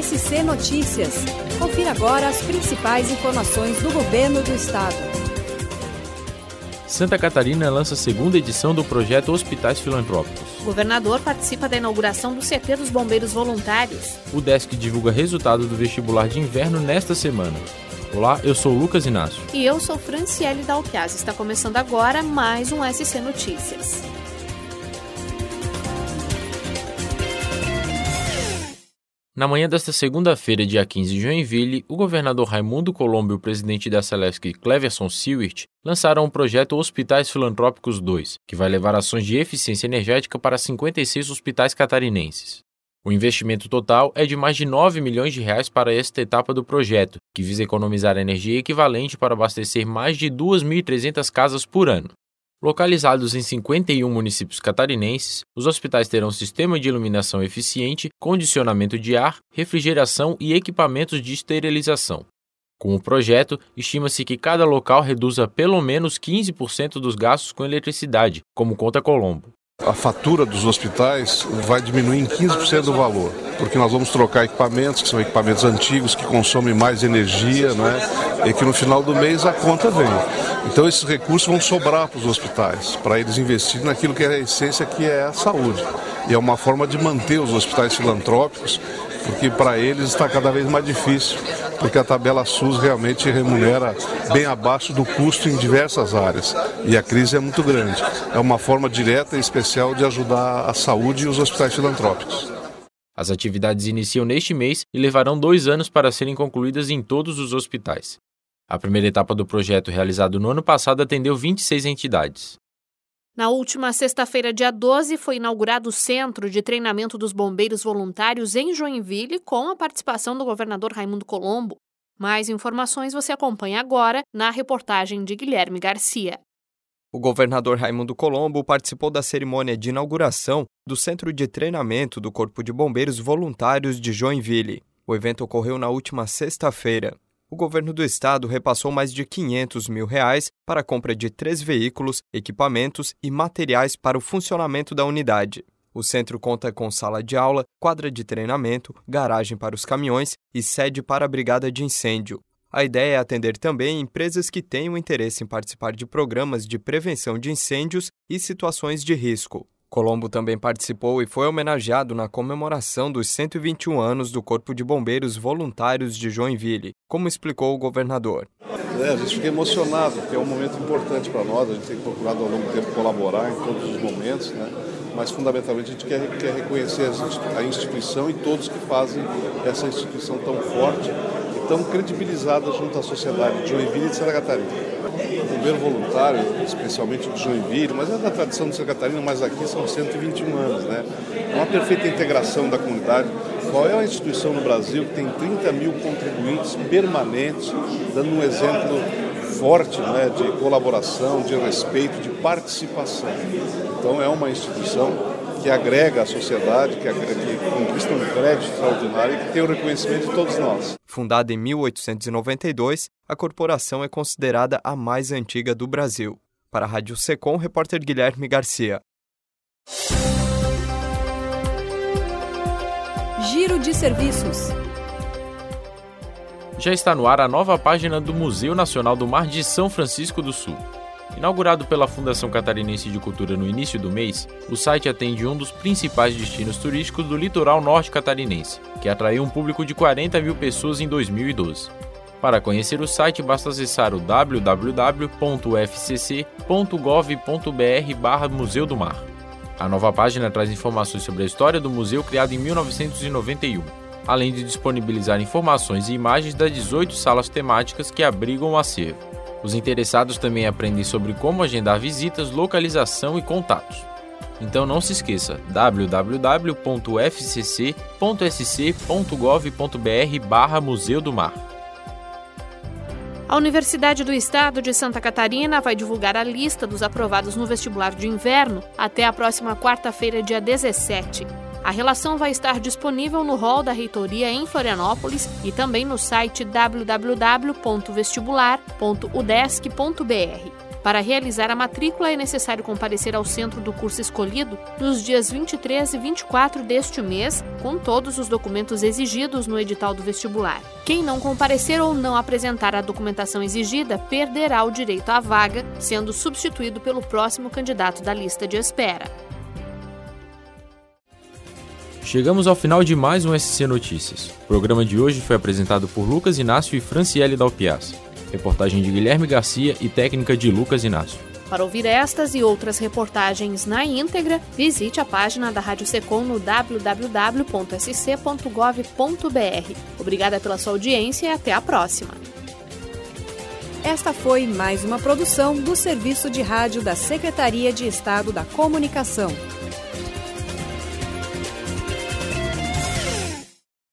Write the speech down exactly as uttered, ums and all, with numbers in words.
S C Notícias. Confira agora as principais informações do governo do estado. Santa Catarina lança a segunda edição do projeto Hospitais Filantrópicos. O governador participa da inauguração do C T dos Bombeiros Voluntários. O D E S C divulga resultado do vestibular de inverno nesta semana. Olá, eu sou Lucas Inácio. E eu sou Franciele Dalpiaz. Está começando agora mais um S C Notícias. Na manhã desta segunda-feira, dia quinze, em Joinville, o governador Raimundo Colombo e o presidente da Celesc, Cleverson Siewert, lançaram o projeto Hospitais Filantrópicos dois, que vai levar ações de eficiência energética para cinquenta e seis hospitais catarinenses. O investimento total é de mais de nove milhões de reais para esta etapa do projeto, que visa economizar energia equivalente para abastecer mais de duas mil e trezentas casas por ano. Localizados em cinquenta e um municípios catarinenses, os hospitais terão sistema de iluminação eficiente, condicionamento de ar, refrigeração e equipamentos de esterilização. Com o projeto, estima-se que cada local reduza pelo menos quinze por cento dos gastos com eletricidade, como conta Colombo. A fatura dos hospitais vai diminuir em quinze por cento do valor, porque nós vamos trocar equipamentos, que são equipamentos antigos, que consomem mais energia, né? E que no final do mês a conta vem. Então esses recursos vão sobrar para os hospitais, para eles investirem naquilo que é a essência, que é a saúde. E é uma forma de manter os hospitais filantrópicos, porque para eles está cada vez mais difícil, porque a tabela SUS realmente remunera bem abaixo do custo em diversas áreas. E a crise é muito grande. É uma forma direta e especial de ajudar a saúde e os hospitais filantrópicos. As atividades iniciam neste mês e levarão dois anos para serem concluídas em todos os hospitais. A primeira etapa do projeto, realizado no ano passado, atendeu vinte e seis entidades. Na última sexta-feira, dia doze, foi inaugurado o Centro de Treinamento dos Bombeiros Voluntários em Joinville, com a participação do governador Raimundo Colombo. Mais informações você acompanha agora na reportagem de Guilherme Garcia. O governador Raimundo Colombo participou da cerimônia de inauguração do Centro de Treinamento do Corpo de Bombeiros Voluntários de Joinville. O evento ocorreu na última sexta-feira. O governo do estado repassou mais de quinhentos mil reais para a compra de três veículos, equipamentos e materiais para o funcionamento da unidade. O centro conta com sala de aula, quadra de treinamento, garagem para os caminhões e sede para a brigada de incêndio. A ideia é atender também empresas que tenham interesse em participar de programas de prevenção de incêndios e situações de risco. Colombo também participou e foi homenageado na comemoração dos cento e vinte e um anos do Corpo de Bombeiros Voluntários de Joinville, como explicou o governador. É, a gente fica emocionado, porque é um momento importante para nós, a gente tem procurado ao longo do tempo colaborar em todos os momentos, né? Mas fundamentalmente a gente quer, quer reconhecer a instituição e todos que fazem essa instituição tão forte e tão credibilizada junto à sociedade de Joinville e de Santa Catarina. O bombeiro voluntário, especialmente de Joinville, mas é da tradição de Santa Catarina, mas aqui são cento e vinte e um anos, né? É uma perfeita integração da comunidade. Qual é a instituição no Brasil que tem trinta mil contribuintes permanentes, dando um exemplo forte, né, de colaboração, de respeito, de participação? Então é uma instituição que agrega a sociedade, que, agrega, que conquista um crédito extraordinário e que tem o reconhecimento de todos nós. Fundada em mil oitocentos e noventa e dois, a corporação é considerada a mais antiga do Brasil. Para a Rádio Secom, repórter Guilherme Garcia. Giro de serviços. Já está no ar a nova página do Museu Nacional do Mar de São Francisco do Sul. Inaugurado pela Fundação Catarinense de Cultura no início do mês, o site atende um dos principais destinos turísticos do litoral norte catarinense, que atraiu um público de quarenta mil pessoas em dois mil e doze. Para conhecer o site, basta acessar o w w w ponto u f c c ponto gov ponto b r barra Museu do Mar. A nova página traz informações sobre a história do museu criado em mil novecentos e noventa e um, além de disponibilizar informações e imagens das dezoito salas temáticas que abrigam o acervo. Os interessados também aprendem sobre como agendar visitas, localização e contatos. Então não se esqueça, w w w ponto u f c c ponto s c ponto gov ponto b r barra Museu do Mar. A Universidade do Estado de Santa Catarina vai divulgar a lista dos aprovados no vestibular de inverno até a próxima quarta-feira, dia dezessete. A relação vai estar disponível no hall da reitoria em Florianópolis e também no site w w w ponto vestibular ponto u d e s c ponto b r. Para realizar a matrícula é necessário comparecer ao centro do curso escolhido nos dias vinte e três e vinte e quatro deste mês, com todos os documentos exigidos no edital do vestibular. Quem não comparecer ou não apresentar a documentação exigida perderá o direito à vaga, sendo substituído pelo próximo candidato da lista de espera. Chegamos ao final de mais um S C Notícias. O programa de hoje foi apresentado por Lucas Inácio e Franciele Dalpiaz. Reportagem de Guilherme Garcia e técnica de Lucas Inácio. Para ouvir estas e outras reportagens na íntegra, visite a página da Rádio Secom no w w w ponto s c ponto gov ponto b r. Obrigada pela sua audiência e até a próxima. Esta foi mais uma produção do Serviço de Rádio da Secretaria de Estado da Comunicação.